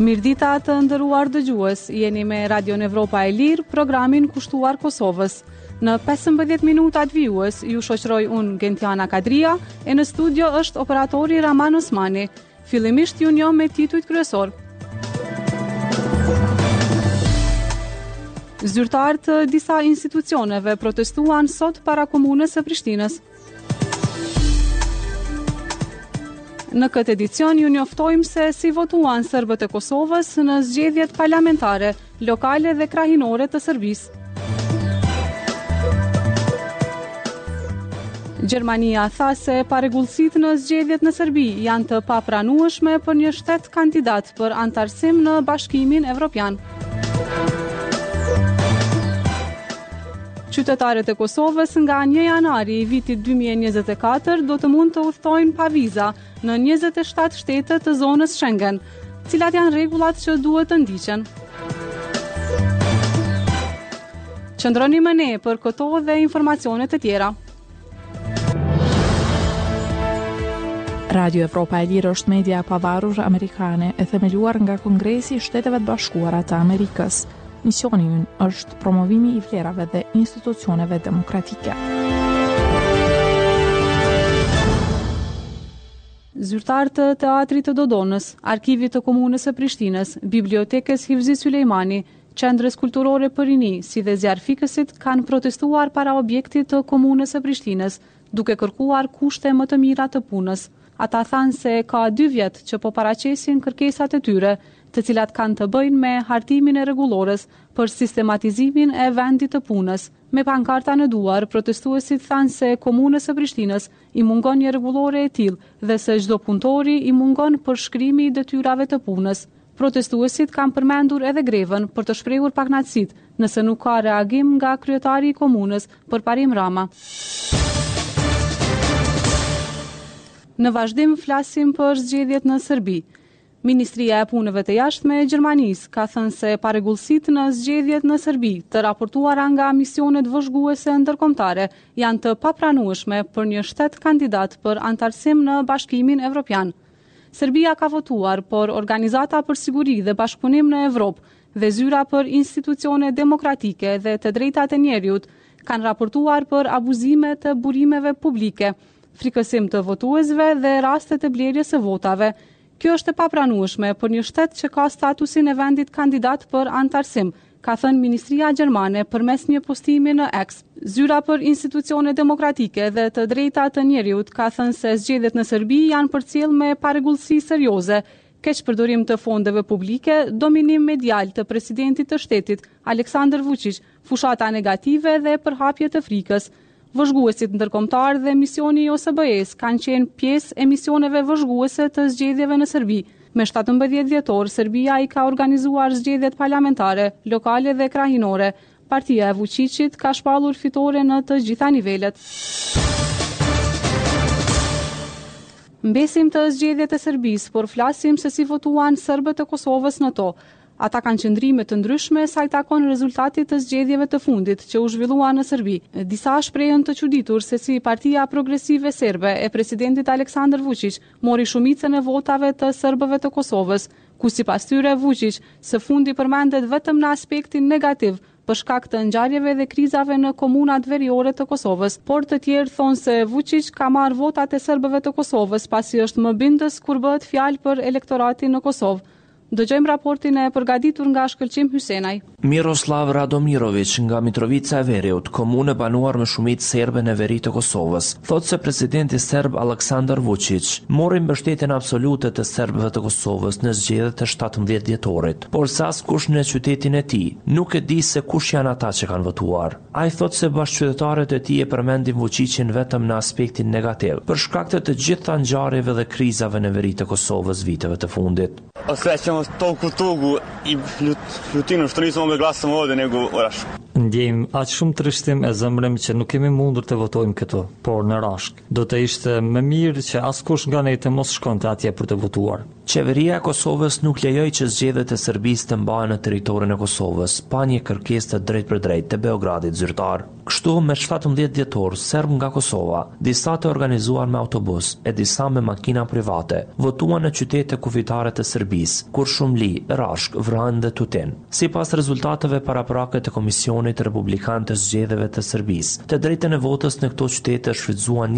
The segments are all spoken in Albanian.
Mirdita të nderuar dëgjues, jeni me Radio Evropa e Lirë, programin kushtuar Kosovës. Në 15 minutat vijues ju shoqëroj unë Gentiana Kadria e në studio është operatori Raman Osmani. Fillimisht ju njoh me titujt kryesor. Zyrtarë të disa institucioneve protestuan sot para komunës së Prishtinës. Në këtë edicion ju njoftojmë se si votuan serbët e Kosovës në zgjedhjet parlamentare, lokale dhe krahinore të Serbisë. Gjermania tha se parregullësitë në zgjedhjet në Serbi janë të papranueshme për një shtet kandidat për antarësim në Bashkimin Evropian. Qytetarët e Kosovës nga 1 janari i vitit 2024 do të mund të udhtojnë pa viza në 27 shtete të zonës Schengen. Cilat janë rregullat që duhet të ndiqen? Qëndroni me ne për këto dhe informacione të tjera. Radio Evropa e Lirë është media e pavarur amerikane e themeluar nga Kongresi i Shteteve të Bashkuara të Amerikës. Misioni ynë është promovimi i vlerave dhe institucioneve demokratike. Zyrtarë të Teatrit të Dodonës, Arkivit të Komunës së Prishtinës, Bibliotekës Hivzi Sulejmani, Qendrës Kulturore për Rini, si dhe zjarfikësit kanë protestuar para objektit të Komunës së Prishtinës, duke kërkuar kushte më të mira të punës. Ata thanë se ka 2 vjet që po paraqesin kërkesat e tyre, të cilat kanë të bëjnë me hartimin e rregullores për sistematizimin e vendit të punës. Me pankarta në duar, protestuesit thanë se Komunës së Prishtinës i mungon një rregullore e tillë dhe se çdo punëtori i mungon përshkrimi i detyrave të punës. Protestuesit kanë përmendur edhe grevën për të shprehur pakënaqësitë nëse nuk ka reagim nga kryetari i komunës Përparim Rama. Në vazhdim flasim për zgjedhjet në Serbi. Ministria e Punëve të Jashtme e Gjermanisë ka thënë se parregullësitë në zgjedhjet në Serbi të raportuara nga misionet vëzhguese ndërkombëtare janë të papranueshme për një shtet kandidat për antarësim në Bashkimin Evropian. Serbia ka votuar, por Organizata për Siguri dhe Bashkëpunim në Evropë dhe Zyra për Institucione Demokratike dhe të Drejtat e Njerëzit kanë raportuar për abuzime të burimeve publike, frikësim të votuesve dhe raste të blerjes së votave. Kjo është e papranueshme për një shtet që ka statusin e vendit kandidat për antarësim, ka thënë Ministria Gjermane përmes një postimi në X. Zyra për Institucione Demokratike dhe të Drejtat të Njerëzit ka thënë se zgjedhjet në Serbi janë përcjell me parregullsi serioze, keq përdorim të fondeve publike, dominim medial të presidentit të shtetit Aleksandar Vučić, fushata negative dhe përhapje të frikës. Vëzhguesit ndërkombëtar dhe misioni i OSBE-s kanë qenë pjesë e misioneve vëzhguese të zgjedhjeve në Serbi. Me 17 dhjetor, Serbia i ka organizuar zgjedhjet parlamentare, lokale dhe krahinore. Partia e Vučićit ka shpallur fitore në të gjitha nivelet. Mbesim të zgjedhjet e Serbisë, por flasim se si votuan serbët e Kosovës në to. Ata kanë qëndrime të ndryshme sa i takon rezultatit të zgjedhjeve të fundit që u zhvillua në Serbi. Disa shprehën të çuditur se si Partia Progresive Serbe e presidentit Aleksandar Vučić mori shumicën e votave të serbëve të Kosovës, ku sipas tyre Vučić së fundi përmendet vetëm në aspektin negativ për shkak të ngjarjeve dhe krizave në komunat veriore të Kosovës, por të tjerë thonë se Vučić ka marrë votat e serbëve të Kosovës pasi është më bindës kur bëhet fjalë për elektoratin në Kosovë. Dëgjojmë raportin e përgatitur nga Shkëlqim Hysenaj. Miroslav Radomirović nga Mitrovica e Veriut, komunë banuar me shumicë serbe në veri të Kosovës, thotë se presidenti serb Aleksandar Vučić mori mbështetjen absolute të serbëve të Kosovës në zgjedhjet e 17 dhjetorit, por se askush në qytetin e tij nuk e di se kush janë ata që kanë votuar. Ai thotë se bashkëqytetarët e tij e përmendin Vučićin vetëm në aspektin negativ, për shkak të gjitha ngjarjeve dhe krizave në veri të Kosovës viteve të fundit. Toliko tugu I ljutinu što nismo mogli glasamo ovdje nego u Raškoj. Ndjejmë aq shumë trishtim e zemrëm që nuk kemi mundur të votojmë këtu, por në Rashk. Do të ishte më mirë që askush nga ne të mos shkonte atje për të votuar. Qeveria e Kosovës nuk lejoi që zgjedhjet e Serbisë të mbahen në territorin e Kosovës, pa një kërkesë të drejtpërdrejtë të Beogradit zyrtar. Kështu, me 17 dhjetor serb nga Kosova, disa të organizuar me autobus e disa me makina private, votuan në qytete kufitare të Serbisë, Kurshumli, Rashk, Vran dhe Tutin. Sipas rezultateve paraprake të Komisionit Republikan të Zgjedhjeve të Serbisë, të drejtën e votës në këto qytete shfrytzuan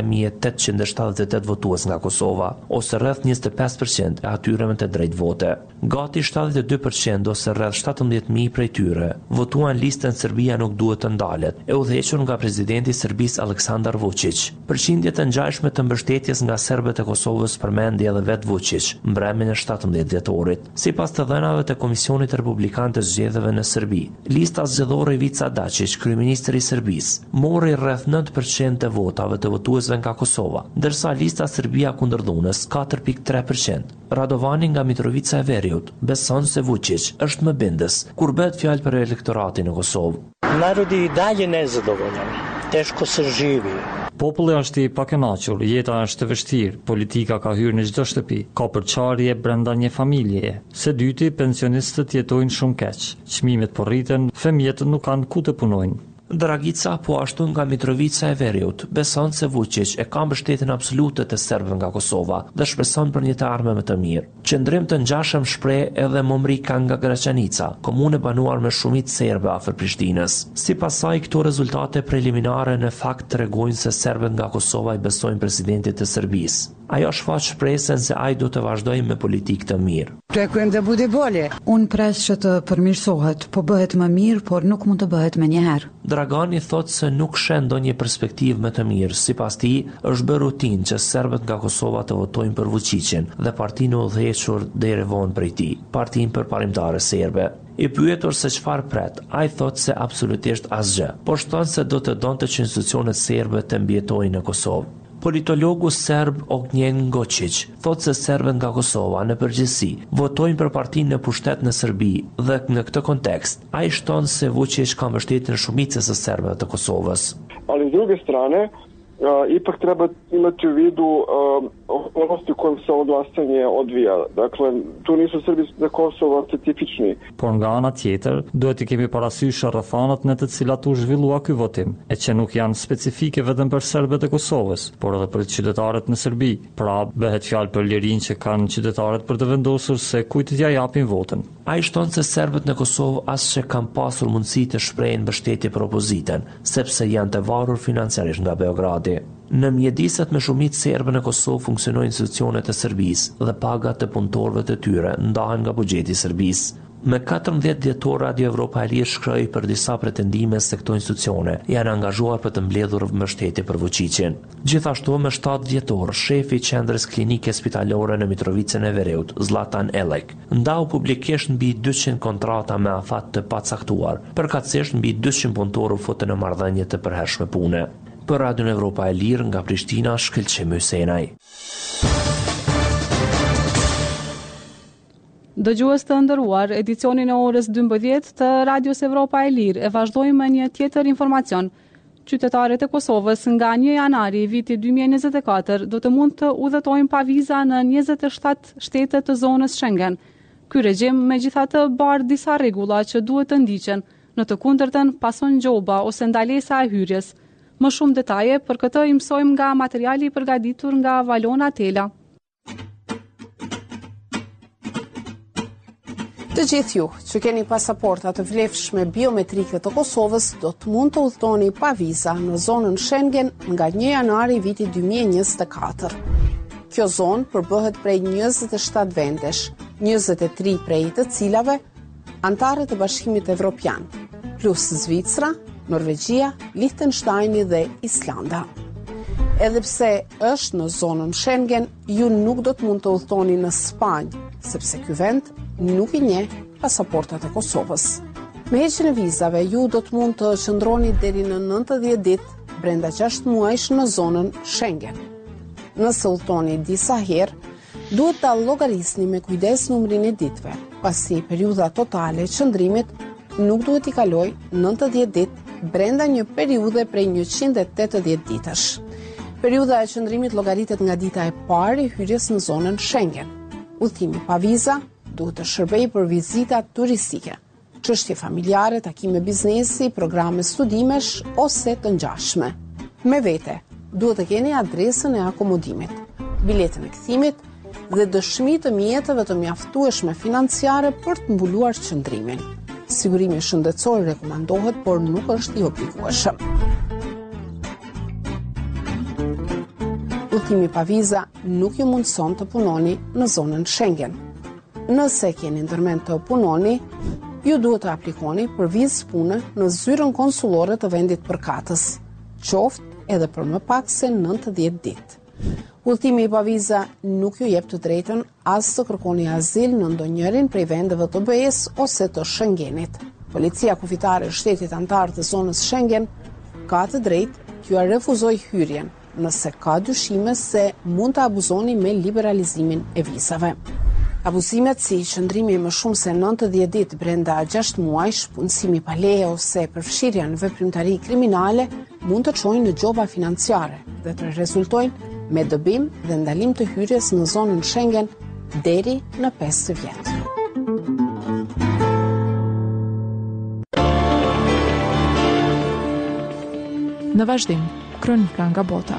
23.878 votues nga Kosova, ose rreth 25% e atyre me të drejtë vote. Gati 72% ose rreth 17.000 prej tyre votuan listën Serbia nuk duhet të ndalet, e udhëhequr nga presidenti i Serbisë Aleksandar Vučić. Përqindjet e ngjashme të mbështetjes nga serbët e Kosovës përmendi edhe vet Vučić, mbrëmjen e 17 dhjetorit. Sipas të dhënave të Komisionit Republikan të Zgjedhjeve në Serbi, lista zgjedhore Ivica Dačić, kryeministri i Serbisë, mori rreth 9% të votave të votuesve nga Kosova, ndërsa lista Serbia kundërdhunës 4.3%. Radovani nga Mitrovica e Veriut beson se Vučić është më bindës kur bëhet fjalë për elektoratin në Kosovë. Narodi I dalje nezadovoljan. Teško se živi. Populli është I pakënaqur, jeta është e vështirë, politika ka hyrë në çdo shtëpi, ka përçarje brenda një familjeje. Së dyti, pensionistët jetojnë shumë keq, çmimet po rriten, fëmijët nuk kanë ku të punojnë. Dragica, po ashtu nga Mitrovica e Veriut, beson se Vučić e ka mbështetjen absolute të serbëve nga Kosova dhe shpreson për një të ardhme më të mirë. Qëndrim të ngjashëm shpreh edhe Momrika nga Graçanica, komunë e banuar me shumicë serbe afër Prishtinës. Sipas saj, këto rezultate preliminare në fakt tregojnë se serbët nga Kosova I besojnë presidentit të Serbisë. Ajo shfaq shpresën se ai do të vazhdojë me politikë të mirë. Očekujem da bude bolje. Unë pres që të përmirësohet, po bëhet më mirë, por nuk mund të bëhet më njëherë. Dragani thotë se nuk sheh ndonjë perspektivë më të mirë. Sipas tij, është bërë rutinë që serbët nga Kosova të votojnë për Vučićin dhe partinë e udhëhequr deri vonë prej tij, Partinë Përparimtare Serbe. I pyetur se çfarë pret, ai thotë se absolutisht asgjë, por shton se do të donte që institucionet serbe të mbijetojnë në Kosovë. Politologu serb Ognjen Ngočić thotë se serbët nga Kosova në përgjithësi votojnë për partinë në pushtet në Serbi dhe në këtë kontekst ai shton se Vučić ka mbështetjen shumicës së serbëve të Kosovës. Ali s druge strane, ipak treba imati u vidu okolnosti u kojem se ovo glasanje odvija. Dakle, tu nisu Srbi dhe Kosova specifični. Por nga ana tjetër, duhet I kemi parasysh rrethanat në të cilat u zhvillua ky votim, e që nuk janë specifike vetëm për serbët e Kosovës, por edhe për qytetarët në Serbi. Pra, bëhet fjalë për lirinë që kanë qytetarët për të vendosur se kujt t'ia japin votën. Ai shton se serbët në Kosovë asgjë kanë pasur mundësi të shprehin mbështetje për opozitën, sepse janë të varur financiarisht nga Beogradi. Në mjediset me shumicë serbe në Kosovë funksionojnë institucionet e Serbisë dhe pagat të punëtorëve të tyre ndahen nga buxheti I Serbisë. Me 14 dhjetor Radio Evropa e Lirë shkroi për disa pretendime se këto institucione janë angazhuar për të mbledhur mbështetje për Vučićin. Gjithashtu me 7 dhjetor, shefi I qendrës klinike spitalore në Mitrovicën e Veriut, Zlatan Elek, ndau publikisht mbi 200 kontrata me afat të pacaktuar, përkatësisht mbi 200 punëtorë u futën në marrëdhënie të përhershme pune. Për Radio Evropa e Lirë nga Prishtina, Shkëlqim Hysenaj. Dëgjues të nderuar, edicionin e orës 12 të Radios Evropa e Lirë e vazhdojmë me një tjetër informacion. Qytetarët e Kosovës nga 1 janari viti 2024 do të mund të udhëtojnë pa viza në 27 shtete të zonës Schengen. Ky regjim megjithatë bar disa rregulla që duhet të ndiqen, në të kundërtën pason gjoba ose ndalesa e hyrjes. Më shumë detaje për këtë I mësojmë nga materiali I përgatitur nga Valona Tela. Të gjithë ju që keni pasaporta të vlefshme biometrike të Kosovës do të mund të udhtoni pa viza në zonën Schengen nga 1 janari viti 2024. Kjo zonë përbëhet prej 27 vendesh, 23 prej të cilave antarë të Bashkimit Evropian, plus Zvicra, Norvegjia, Liechtensteini dhe Islanda. Edhe pse është në zonën Schengen, ju nuk do të mund të udhtoni në Spanjë, sepse ky vend nuk I njeh pasaportat e Kosovës. Me heqjen e vizave, ju do të mund të qëndroni deri në 90 ditë brenda 6 muajsh në zonën Schengen. Nëse udhtoni disa herë, duhet ta llogarisni me kujdes numrin e ditëve, pasi periudha totale e qëndrimit nuk duhet I kalojë 90 ditë brenda një periudhe prej 180 ditësh. Periudha e qëndrimit llogaritet nga dita e parë e hyrjes në zonën Schengen. Udhëtimi pa viza duhet të shërbejë për vizita turistike, çështje familjare, takime biznesi, programe studimesh ose të ngjashme. Me vete, duhet të keni adresën e akomodimit, biletën e kthimit dhe dëshmi të mjeteve të mjaftueshme financiare për të mbuluar qëndrimin. Sigurimi shëndetësor rekomandohet, por nuk është i obligueshëm. Udhëtimi pa viza nuk ju mundson të punoni në zonën Schengen. Nëse keni ndërmend të punoni, ju duhet të aplikoni për vizë pune në zyrën konsullore të vendit përkatës, qoftë edhe për më pak se 90 ditë. Udhëtimi pa viza nuk ju jep të drejtën as të kërkoni azil në ndonjërin prej vendeve të BE-s ose të Schengenit. Policia kufitare e shtetit antar të zonës Schengen ka të drejtë t'ju refuzoj hyrjen nëse ka dyshime se mund të abuzoni me liberalizimin e vizave. Abuzimet si qëndrimi më shumë se 90 ditë brenda 6 muajsh, punësimi pa leje ose përfshirja në veprimtari kriminale mund të çojnë në gjoba financiare dhe të rezultojnë me dëbim dhe ndalim të hyrjes në zonën Schengen deri në 5 vjet. Në vazhdim, kronika nga bota.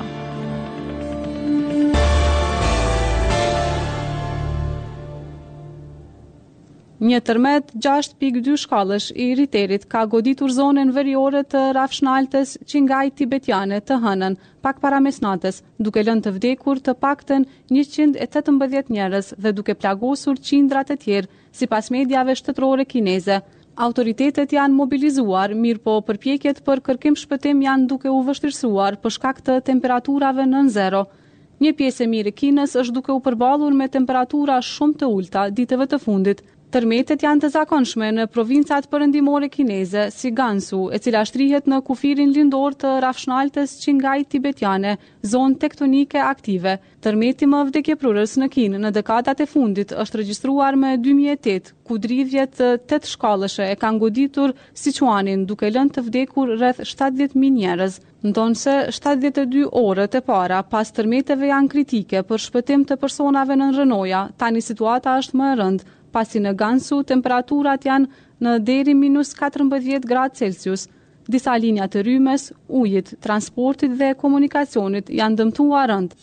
Një tërmet 6.2 shkallësh i Riterit ka goditur zonën veriore të Rafshnaltës Qingaj tibetiane të hënën, pak para mesnatës, duke lënë të vdekur të paktën 118 njerëz dhe duke plagosur qindra të tjerë, sipas mediave shtetërore kineze. Autoritetet janë mobilizuar, mirë po përpjekjet për kërkim shpëtim janë duke u vështirësuar për shkak të temperaturave nën zero. Një pjesë e mirë e Kinës është duke u përballur me temperatura shumë të ulta ditëve të fundit. Tërmetet janë të zakonshme në provincat perëndimore kineze, si Gansu, e cila shtrihet në kufirin lindor të Rafshnaltës Qingaj tibetiane, zonë tektonike aktive. Tërmeti më vdekjeprurës në Kinë në dekadat e fundit është regjistruar me 2008, ku dridhjet 8 shkallëshe e kanë goditur Sichuanin, duke lënë të vdekur rreth 70.000 njerëz. Ndonse 72 orët e para pas tërmeteve janë kritike për shpëtim të personave në rënoja, tani situata është më e rëndë, pasi në Gansu temperaturat janë në deri -14 gradë Celsius. Disa linja të rrymes, ujit, transportit dhe komunikacionit janë dëmtuar rënd.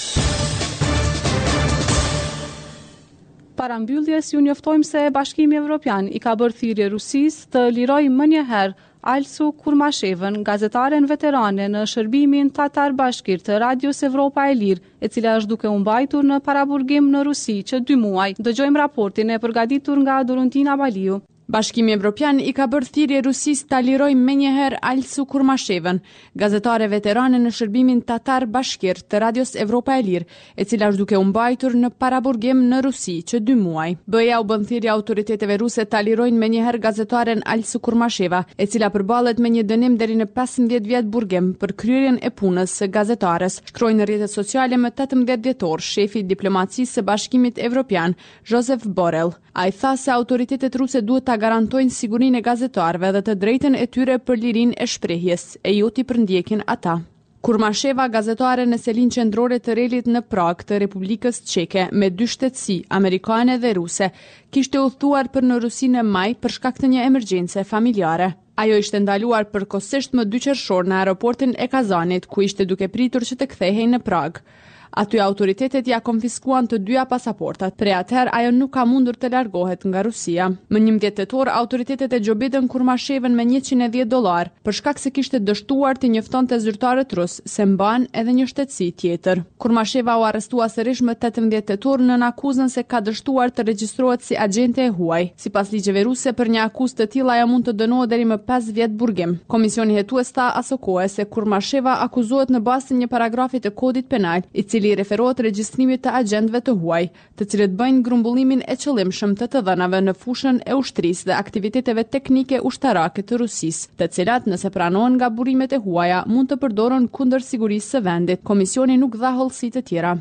Para mbylljes ju njoftojmë se Bashkimi Evropian i ka bërë thirrje Rusisë të lirojë më një herë Alsu Kurmashevën, gazetaren veterane në shërbimin tatar bashkir të Radios Evropa e Lirë, e cila është duke u mbajtur në paraburgim në Rusi që 2 muaj. Dëgjojmë raportin e përgatitur nga Doruntina Baliu. Bashkimi Evropian i ka bërë thirrje Rusisë ta lirojë menjëherë Alsu Kurmashevën, gazetare veterane në shërbimin tatar bashkir të Radios Evropa e Lirë, e cila është duke u mbajtur në paraburgim në Rusi që 2 muaj. BE-ja u bën thirrje autoriteteve ruse ta lirojnë menjëherë gazetaren Alsu Kurmasheva, e cila përballet me një dënim deri në 15 vjet burgim për kryerjen e punës së gazetares, shkroi në rrjetet sociale më 18 dhjetor shefi i diplomacisë së Bashkimit Evropian, Josep Borrell. Ai tha se autoritetet ruse duhet ta garantojnë sigurinë e gazetarëve dhe të drejtën e tyre për lirinë e shprehjes, e jo t'i përndjekin ata. Kurmasheva, gazetare në selin qendrore të relit në Prag të Republikës Çeke me 2 shtetësi, amerikane dhe ruse, kishte udhëtuar për në Rusi në maj për shkak të një emergjence familjare. Ajo ishte ndaluar përkohësisht më 2 qershor në aeroportin e Kazanit, ku ishte duke pritur që të kthehej në Prag. Aty autoritetet ja konfiskuan të 2 pasaportat. Prej atëherë ajo nuk ka mundur të largohet nga Rusia. Më 11 tetor autoritetet e gjobitën Kurmashevën me $110 për shkak se kishte dështuar të njoftonte zyrtarët rus se mban edhe një shtetësi tjetër. Kurmasheva u arrestua sërish më 18 tetor në akuzën se ka dështuar të regjistrohet si agjente e huaj. Sipas ligjeve ruse, për një akuzë të tillë ajo mund të dënohet deri më 5 vjet burgim. Komisioni hetues tha asokohe se Kurmasheva akuzohet në bazë të një paragrafi të kodit penal, i cili referohet regjistrimit të agjentëve të huaj, të cilët bëjnë grumbullimin e qëllimshëm të dhënave në fushën e ushtrisë dhe aktiviteteve teknike ushtarake të Rusisë, të cilat nëse pranohen nga burimet e huaja mund të përdoren kundër sigurisë së vendit. Komisioni nuk dha hollësi të tjera.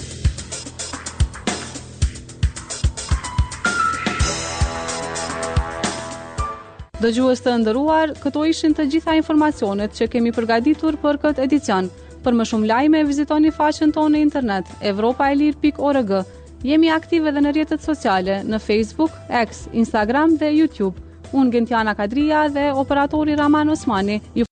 Dëgjues të nderuar, këto ishin të gjitha informacionet që kemi përgatitur për këtë edicion. Për më shumë lajme, vizitoni faqen tonë në internet evropaelir.org. Jemi aktive edhe në rrjetet sociale, në Facebook, X, Instagram dhe YouTube. Unë Gentiana Kadria dhe operatori Raman Osmani ju